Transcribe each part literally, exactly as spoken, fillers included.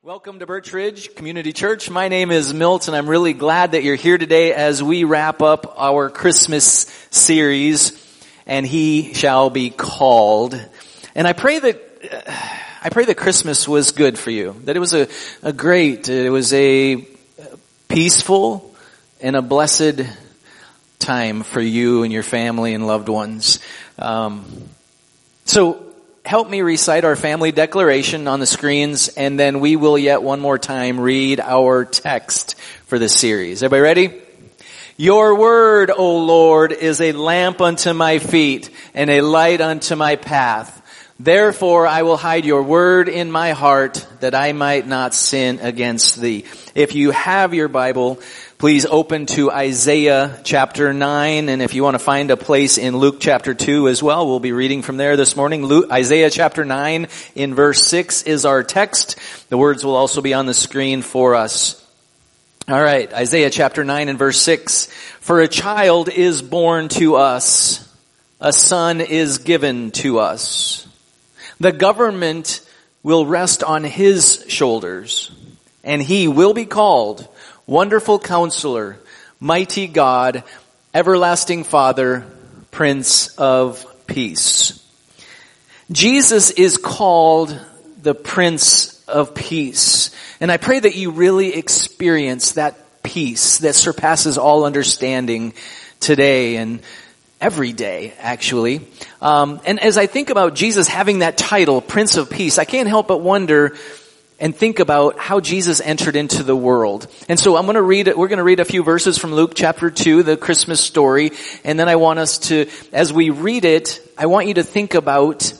Welcome to Birch Ridge Community Church. My name is Milt, and I'm really glad that you're here today as we wrap up our Christmas series, and He Shall Be Called. And I pray that I pray that Christmas was good for you, that it was a, a great, it was a peaceful and a blessed time for you and your family and loved ones. Um, so. Help me recite our family declaration on the screens, and then we will yet one more time read our text for this series. Everybody ready? Your word, O Lord, is a lamp unto my feet and a light unto my path. Therefore I will hide your word in my heart that I might not sin against thee. If you have your Bible, please open to Isaiah chapter nine, and if you want to find a place in Luke chapter two as well, we'll be reading from there this morning. Luke, Isaiah chapter nine in verse six is our text. The words will also be on the screen for us. All right, Isaiah chapter nine and verse six. For a child is born to us, a son is given to us. The government will rest on his shoulders, and he will be called Wonderful Counselor, Mighty God, Everlasting Father, Prince of Peace. Jesus is called the Prince of Peace. And I pray that you really experience that peace that surpasses all understanding today and every day, actually. Um, and as I think about Jesus having that title, Prince of Peace, I can't help but wonder and think about how Jesus entered into the world. And so I'm going to read, we're going to read a few verses from Luke chapter two, the Christmas story. And then I want us to, as we read it, I want you to think about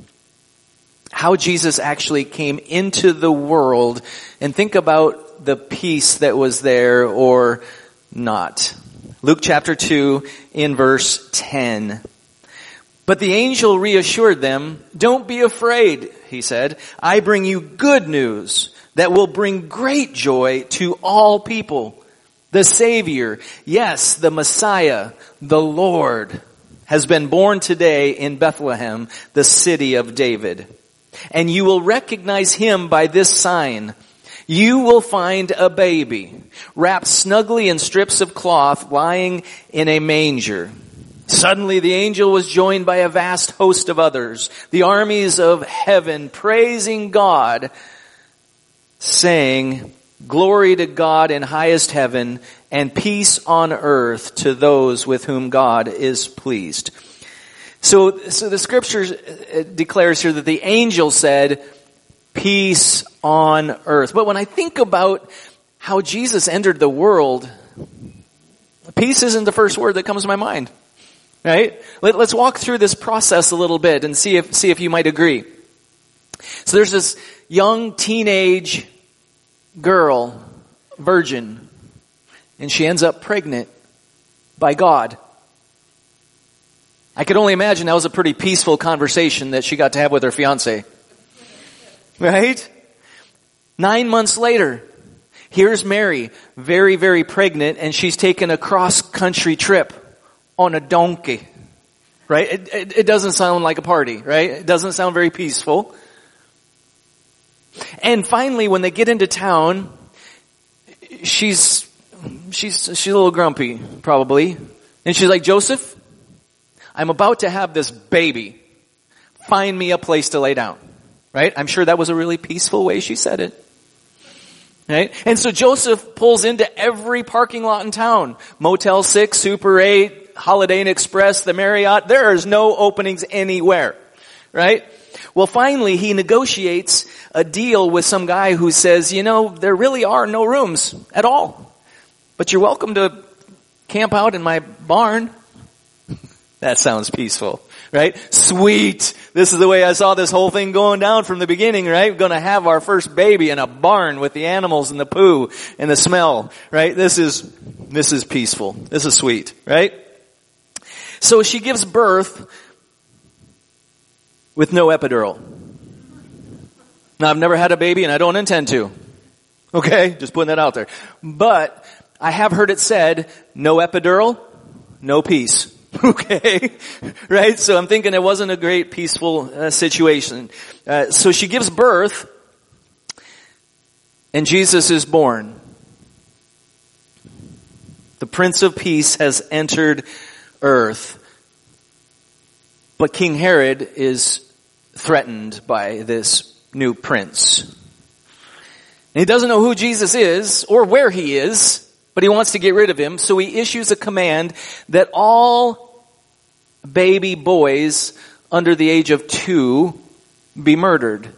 how Jesus actually came into the world and think about the peace that was there or not. Luke chapter two in verse ten. But the angel reassured them, "Don't be afraid," he said. "I bring you good news that will bring great joy to all people. The Savior, yes, the Messiah, the Lord, has been born today in Bethlehem, the city of David. And you will recognize him by this sign. You will find a baby wrapped snugly in strips of cloth lying in a manger." Suddenly the angel was joined by a vast host of others, the armies of heaven, praising God, saying, "Glory to God in highest heaven, and peace on earth to those with whom God is pleased." So, so the scripture declares here that the angel said, "Peace on earth." But when I think about how Jesus entered the world, peace isn't the first word that comes to my mind. Right? Let, let's walk through this process a little bit and see if, see if you might agree. So there's this young teenage girl, virgin, and she ends up pregnant by God. I could only imagine that was a pretty peaceful conversation that she got to have with her fiance. Right? Nine months later, here's Mary, very, very pregnant, and she's taken a cross-country trip on a donkey, right? It, it, it doesn't sound like a party, right? It doesn't sound very peaceful. And finally, when they get into town, she's, she's, she's a little grumpy, probably. And she's like, "Joseph, I'm about to have this baby. Find me a place to lay down." Right? I'm sure that was a really peaceful way she said it. Right? And so Joseph pulls into every parking lot in town. Motel six, Super eight, Holiday Inn Express, the Marriott. There is no openings anywhere. Right? Well, finally, he negotiates a deal with some guy who says, "You know, there really are no rooms at all. But you're welcome to camp out in my barn." That sounds peaceful. Right? Sweet. This is the way I saw this whole thing going down from the beginning, right? We're going to have our first baby in a barn with the animals and the poo and the smell, right? This is, this is peaceful. This is sweet, right? So she gives birth with no epidural. Now, I've never had a baby and I don't intend to. Okay? Just putting that out there. But I have heard it said, no epidural, no peace. Okay, right? So I'm thinking it wasn't a great peaceful uh, situation. Uh, so she gives birth And Jesus is born. The Prince of Peace has entered earth. But King Herod is threatened by this new prince. And he doesn't know who Jesus is or where he is, but he wants to get rid of him. So he issues a command that all baby boys under the age of two be murdered.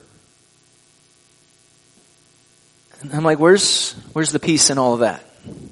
And I'm like, where's, where's the peace in all of that?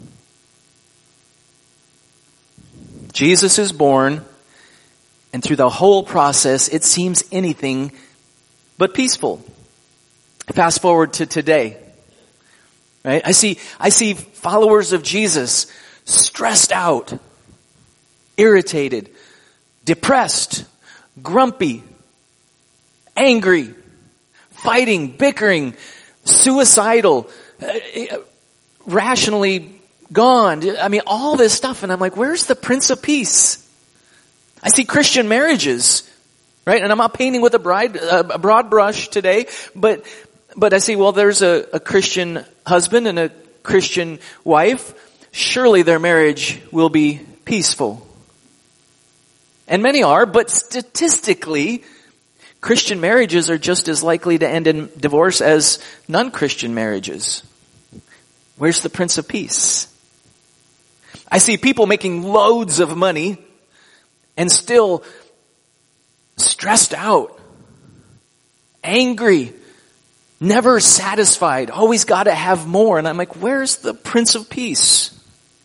Jesus is born, and through the whole process, it seems anything but peaceful. Fast forward to today. Right? I see, I see followers of Jesus stressed out, irritated, depressed, grumpy, angry, fighting, bickering, suicidal, uh, rationally gone. I mean, all this stuff. And I'm like, where's the Prince of Peace? I see Christian marriages, right? And I'm not painting with a, bride, a broad brush today, but but I see, well, there's a, a Christian husband and a Christian wife. Surely their marriage will be peaceful. And many are, but statistically, Christian marriages are just as likely to end in divorce as non-Christian marriages. Where's the Prince of Peace? I see people making loads of money and still stressed out, angry, never satisfied, always got to have more. And I'm like, where's the Prince of Peace?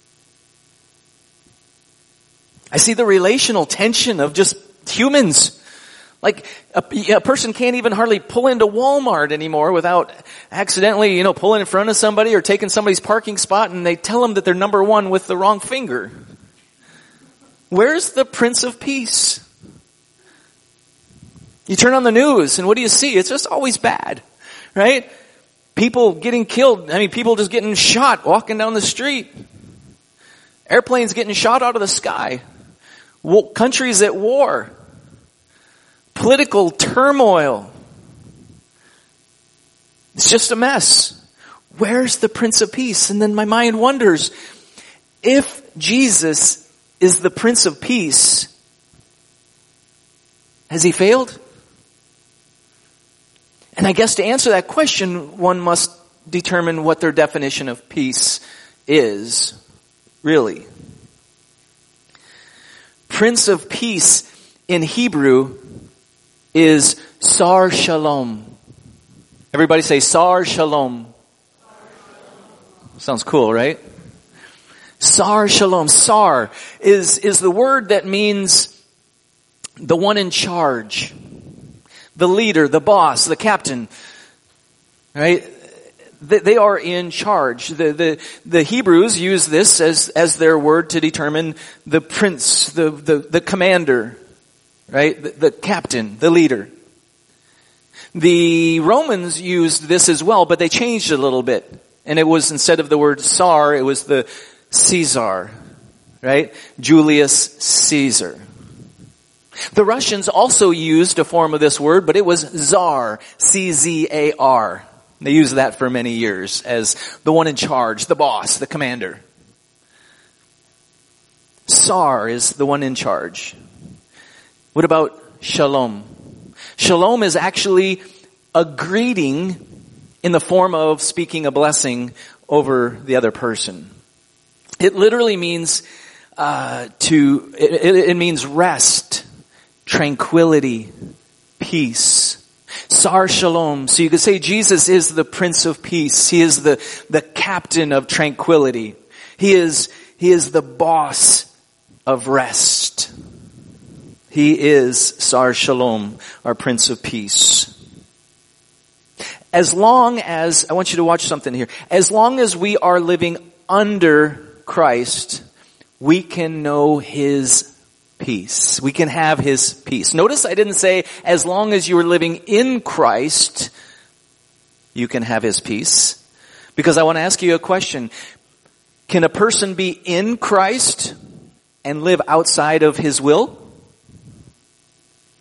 I see the relational tension of just humans. Like a, a person can't even hardly pull into Walmart anymore without accidentally, you know, pulling in front of somebody or taking somebody's parking spot, and they tell them that they're number one with the wrong finger. Where's the Prince of Peace? You turn on the news and what do you see? It's just always bad, right? People getting killed. I mean, people just getting shot walking down the street. Airplanes getting shot out of the sky. Countries at war. Political turmoil. It's just a mess. Where's the Prince of Peace? And then my mind wonders, if Jesus is the Prince of Peace, has he failed? And I guess to answer that question, one must determine what their definition of peace is, really. Prince of Peace in Hebrew is Sar Shalom. Everybody say Sar Shalom. Sounds cool, right? Sar Shalom. Sar is, is the word that means the one in charge, the leader, the boss, the captain, right? They, they are in charge. The, the, the Hebrews use this as, as their word to determine the prince, the, the, the commander, right? The, the captain, the leader. The Romans used this as well, but they changed it a little bit. And it was, instead of the word Tsar, it was the Caesar, right? Julius Caesar. The Russians also used a form of this word, but it was Tsar, C Z A R. They used that for many years as the one in charge, the boss, the commander. Tsar is the one in charge. What about Shalom? Shalom is actually a greeting in the form of speaking a blessing over the other person. It literally means uh, to. It, it means rest, tranquility, peace. Sar Shalom. So you could say Jesus is the Prince of Peace. He is the the captain of tranquility. He is he is the boss of rest. He is Sar Shalom, our Prince of Peace. As long as, I want you to watch something here. As long as we are living under Christ, we can know His peace. We can have His peace. Notice I didn't say, as long as you are living in Christ, you can have His peace. Because I want to ask you a question. Can a person be in Christ and live outside of His will?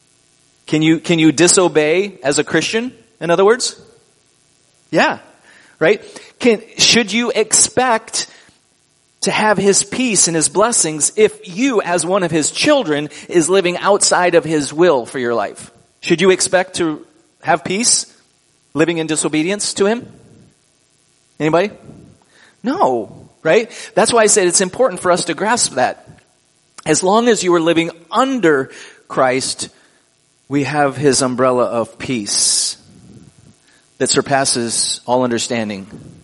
Can you, can you disobey as a Christian, in other words? Yeah. right? Can, should you expect to have his peace and his blessings if you, as one of his children, is living outside of his will for your life? Should you expect to have peace living in disobedience to him? Anybody? No, right? That's why I said it's important for us to grasp that. As long as you are living under Christ, we have his umbrella of peace that surpasses all understanding.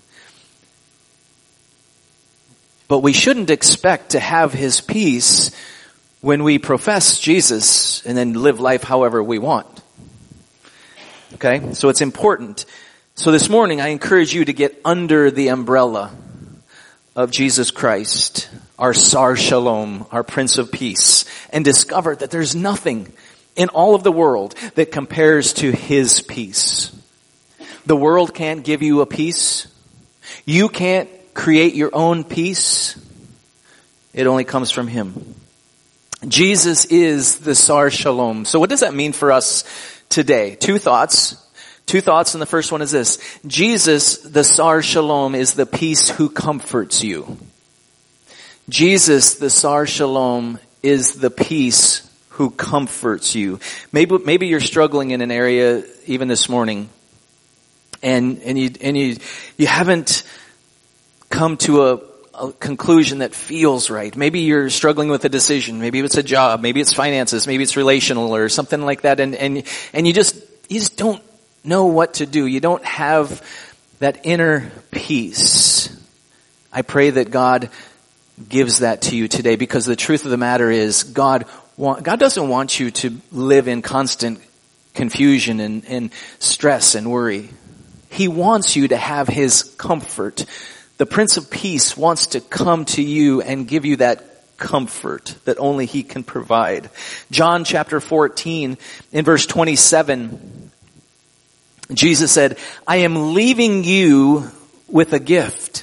But we shouldn't expect to have his peace when we profess Jesus and then live life however we want. Okay? So it's important. So this morning I encourage you to get under the umbrella of Jesus Christ, our Sar Shalom, our Prince of Peace, and discover that there's nothing in all of the world that compares to his peace. The world can't give you a peace. You can't create your own peace. It only comes from him. Jesus is the Sar Shalom. So what does that mean for us today? Two thoughts. Two thoughts, and the first one is this. Jesus, the Sar Shalom, is the peace who comforts you. Jesus, the Sar Shalom, is the peace who comforts you. Maybe, maybe you're struggling in an area even this morning, and, and you, and you, you haven't come to a, a conclusion that feels right. Maybe you're struggling with a decision. Maybe it's a job. Maybe it's finances. Maybe it's relational or something like that. And, and, and you just, you just don't know what to do. You don't have that inner peace. I pray that God gives that to you today, because the truth of the matter is God, want, God doesn't want you to live in constant confusion and, and stress and worry. He wants you to have his comfort. The Prince of Peace wants to come to you and give you that comfort that only he can provide. John chapter fourteen, in verse twenty-seven, Jesus said, I am leaving you with a gift,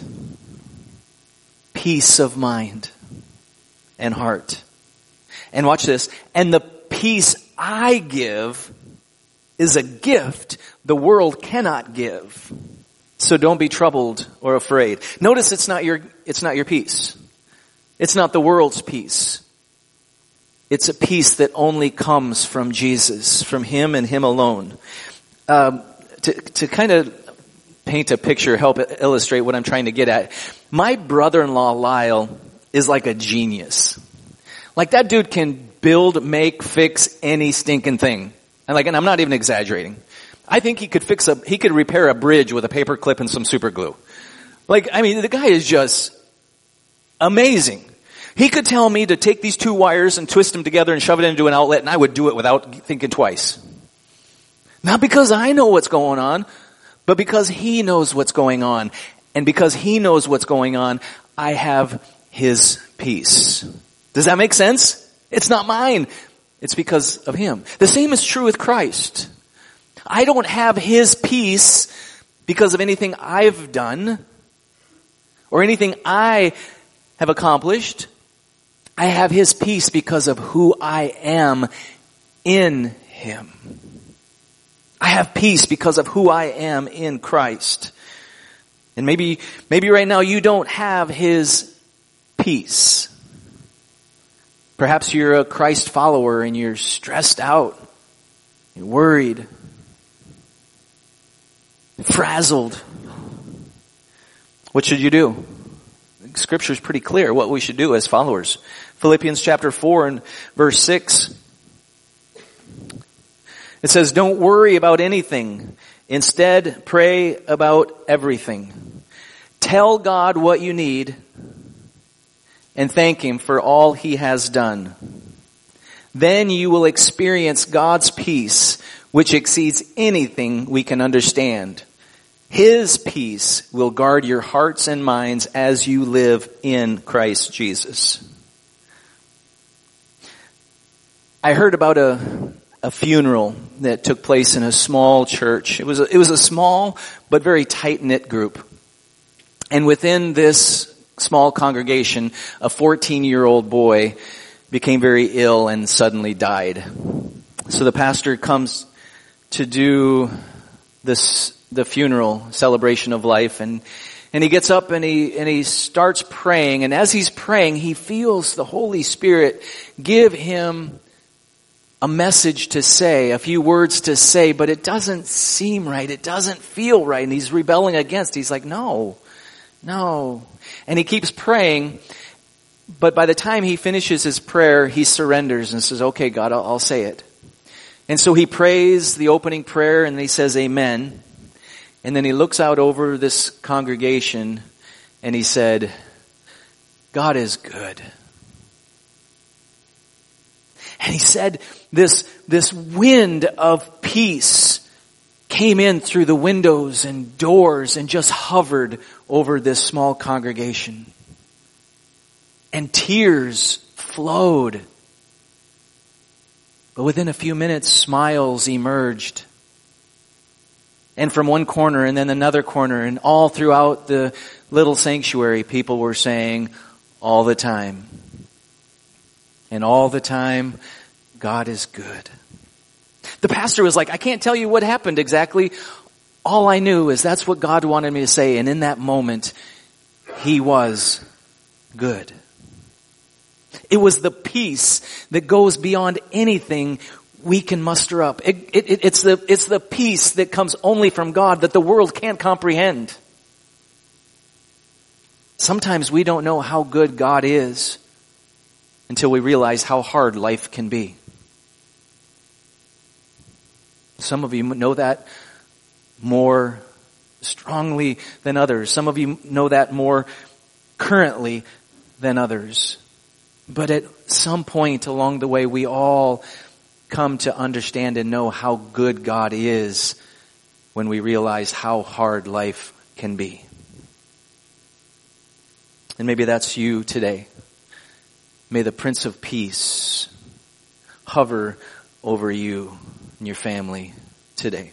peace of mind and heart. And watch this. And the peace I give is a gift the world cannot give. So don't be troubled or afraid. Notice it's not your, it's not your peace. It's not the world's peace. It's a peace that only comes from Jesus, from him and him alone. Um, to, to kind of paint a picture, help illustrate what I'm trying to get at. My brother-in-law Lyle is like a genius. Like that dude can build, make, fix any stinking thing. And like, and I'm not even exaggerating. I think he could fix a, he could repair a bridge with a paper clip and some super glue. Like, I mean, the guy is just amazing. He could tell me to take these two wires and twist them together and shove it into an outlet, and I would do it without thinking twice. Not because I know what's going on, but because he knows what's going on. And because he knows what's going on, I have his peace. Does that make sense? It's not mine. It's because of him. The same is true with Christ. I don't have his peace because of anything I've done or anything I have accomplished. I have his peace because of who I am in him. I have peace because of who I am in Christ. And maybe, maybe right now you don't have his peace. Perhaps you're a Christ follower and you're stressed out, you're worried, frazzled. What should you do? Scripture is pretty clear what we should do as followers. Philippians chapter four and verse six. It says, don't worry about anything. Instead, pray about everything. Tell God what you need and thank him for all he has done. Then you will experience God's peace, which exceeds anything we can understand. His peace will guard your hearts and minds as you live in Christ Jesus. I heard about a, a funeral that took place in a small church. It was a, it was a small but very tight-knit group. And within this small congregation, a fourteen-year-old boy became very ill and suddenly died. So the pastor comes to do this the funeral celebration of life, and and he gets up and he and he starts praying, and as he's praying, he feels the Holy Spirit give him a message to say, a few words to say, but it doesn't seem right. It doesn't feel right, and he's rebelling against. He's like, no, no. And he keeps praying, but by the time he finishes his prayer, he surrenders and says, okay, God, I'll, I'll say it. And so he prays the opening prayer, and he says, amen. And then he looks out over this congregation, and he said, God is good. And he said, this, this wind of peace came in through the windows and doors and just hovered over this small congregation. And tears flowed. But within a few minutes, smiles emerged. And from one corner and then another corner, and all throughout the little sanctuary, people were saying, all the time. And all the time, God is good. The pastor was like, I can't tell you what happened exactly. All I knew is that's what God wanted me to say. And in that moment, he was good. It was the peace that goes beyond anything we can muster up. It, it, it's the, it's the peace that comes only from God that the world can't comprehend. Sometimes we don't know how good God is until we realize how hard life can be. Some of you know that more strongly than others. Some of you know that more currently than others. But at some point along the way, we all come to understand and know how good God is when we realize how hard life can be. And maybe that's you today. May the Prince of Peace hover over you and your family today.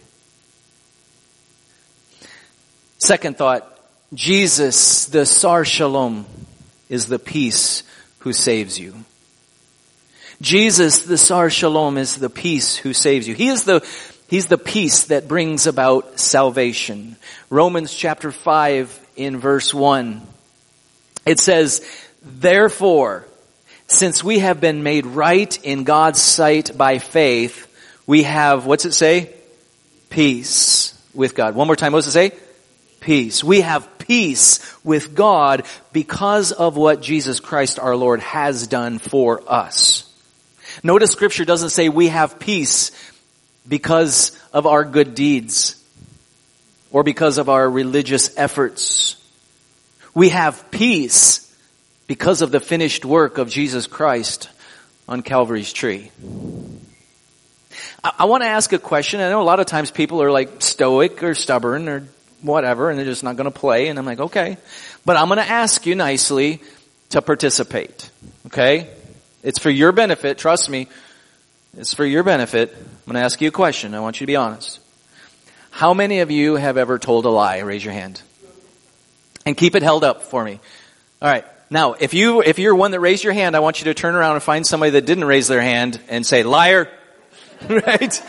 Second thought, Jesus, the Sar Shalom, is the peace who saves you. Jesus, the Sar Shalom, is the peace who saves you. He is the, he's the peace that brings about salvation. Romans chapter five in verse one. It says, therefore, since we have been made right in God's sight by faith, we have, what's it say? Peace with God. One more time, what does it say? Peace. We have peace with God because of what Jesus Christ our Lord has done for us. Notice Scripture doesn't say we have peace because of our good deeds or because of our religious efforts. We have peace because of the finished work of Jesus Christ on Calvary's tree. I, I want to ask a question. I know a lot of times people are like stoic or stubborn or whatever, and they're just not going to play. And I'm like, okay. But I'm going to ask you nicely to participate. Okay? It's for your benefit. Trust me. It's for your benefit. I'm going to ask you a question. I want you to be honest. How many of you have ever told a lie? Raise your hand. And keep it held up for me. All right. Now, if you, if you're one that raised your hand, I want you to turn around and find somebody that didn't raise their hand and say, liar. Right?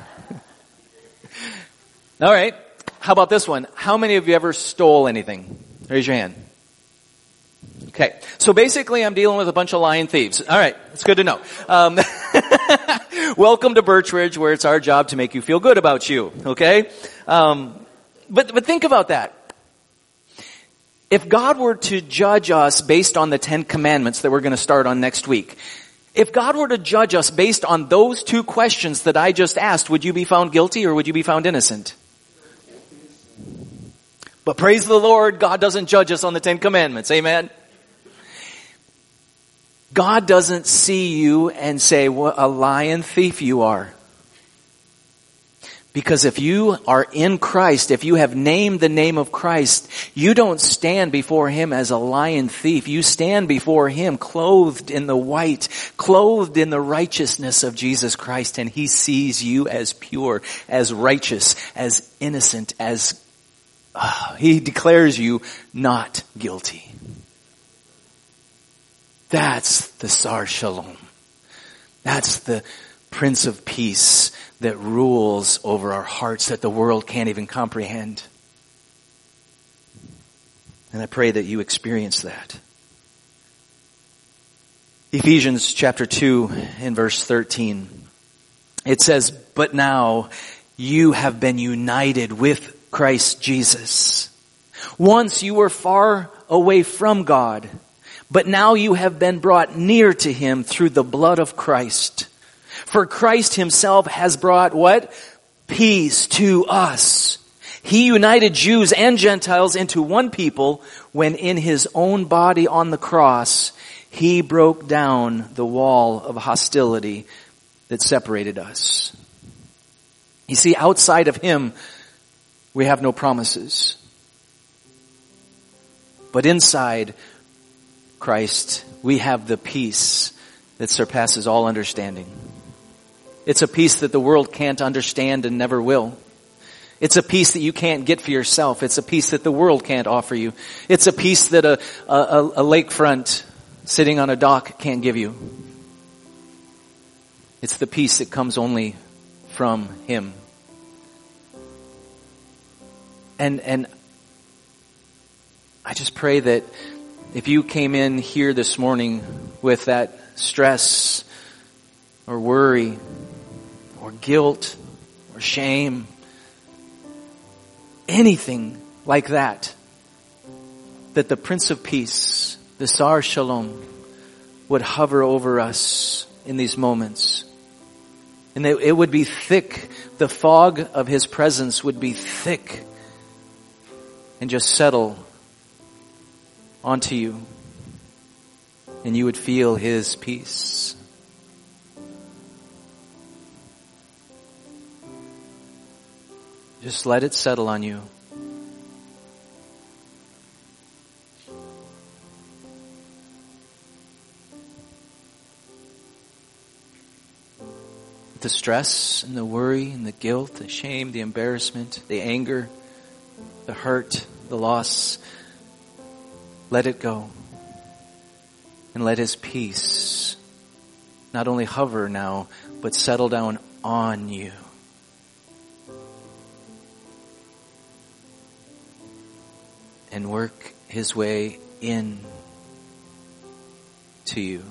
All right. How about this one? How many of you ever stole anything? Raise your hand. Okay. So basically I'm dealing with a bunch of lying thieves. All right. It's good to know. Um, welcome to Birchridge, where it's our job to make you feel good about you. Okay? Um, but, but think about that. If God were to judge us based on the Ten Commandments that we're going to start on next week, if God were to judge us based on those two questions that I just asked, would you be found guilty or would you be found innocent? But praise the Lord, God doesn't judge us on the Ten Commandments. Amen? God doesn't see you and say, what a lying thief you are. Because if you are in Christ, if you have named the name of Christ, you don't stand before Him as a lying thief. You stand before Him clothed in the white, clothed in the righteousness of Jesus Christ, and He sees you as pure, as righteous, as innocent, as uh, He declares you not guilty. That's the Sar Shalom. That's the Prince of Peace that rules over our hearts that the world can't even comprehend. And I pray that you experience that. Ephesians chapter two in verse thirteen. It says, "But now you have been united with Christ Jesus. Once you were far away from God, but now you have been brought near to Him through the blood of Christ. For Christ Himself has brought" what? "Peace to us. He united Jews and Gentiles into one people when in His own body on the cross, He broke down the wall of hostility that separated us." You see, outside of Him, we have no promises. But inside Christ, we have the peace that surpasses all understanding. It's a peace that the world can't understand and never will. It's a peace that you can't get for yourself. It's a peace that the world can't offer you. It's a peace that a, a, a lakefront sitting on a dock can't give you. It's the peace that comes only from Him. And, and I just pray that if you came in here this morning with that stress or worry or guilt or shame, anything like that, that the Prince of Peace, the Sar Shalom, would hover over us in these moments. And that it would be thick. The fog of His presence would be thick and just settle onto you. And you would feel His peace. Just let it settle on you. The stress and the worry and the guilt, the shame, the embarrassment, the anger, the hurt, the loss, let it go. And let His peace not only hover now, but settle down on you. And work His way in to you,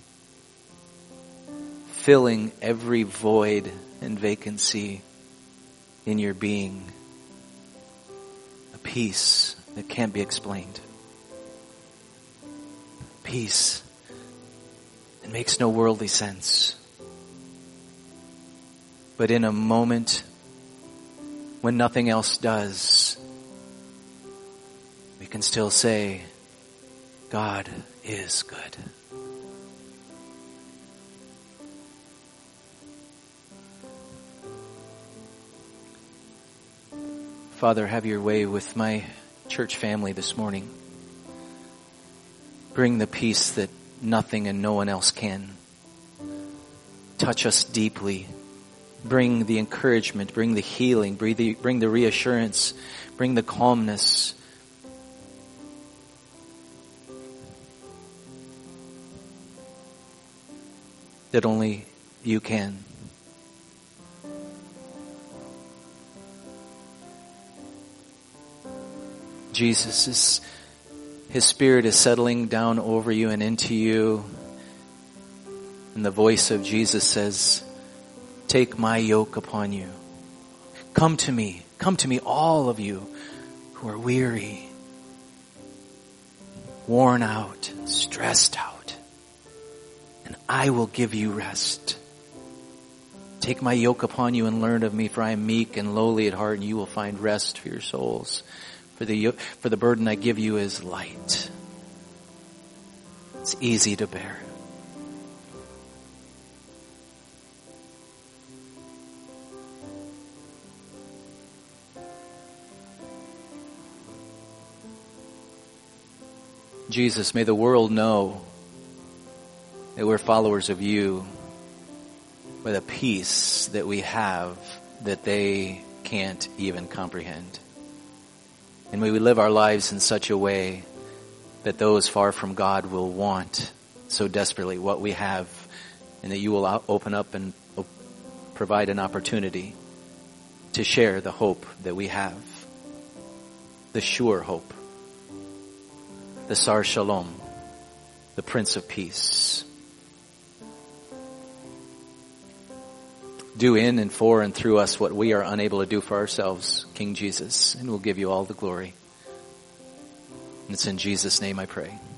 filling every void and vacancy in your being. A peace that can't be explained. Peace that makes no worldly sense. But in a moment when nothing else does, we can still say, God is good. Father, have your way with my church family this morning. Bring the peace that nothing and no one else can. Touch us deeply. Bring the encouragement, bring the healing, bring the, bring the reassurance, bring the calmness. That only you can. Jesus is, His Spirit is settling down over you and into you. And the voice of Jesus says, take my yoke upon you. Come to me. Come to me, all of you who are weary, worn out, stressed out. And I will give you rest. Take my yoke upon you and learn of me, for I am meek and lowly at heart, and you will find rest for your souls. For the, for the burden I give you is light. It's easy to bear. Jesus, may the world know that we're followers of you with a peace that we have that they can't even comprehend. And may we live our lives in such a way that those far from God will want so desperately what we have, and that you will open up and provide an opportunity to share the hope that we have, the sure hope, the Sar Shalom, the Prince of Peace. Do in and for and through us what we are unable to do for ourselves, King Jesus, and we'll give you all the glory. And it's in Jesus' name I pray.